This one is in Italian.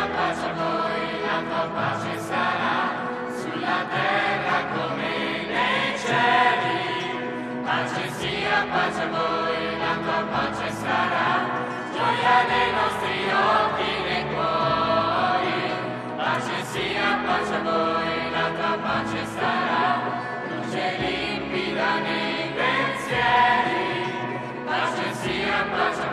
pace a voi, la tua pace sarà sulla terra come nei cieli. Pace sia, pace a voi, la tua pace sarà gioia nei nostri occhi e nei cuori. Pace sia, pace a voi, la tua pace sarà luce limpida nei pensieri. Pace sia, pace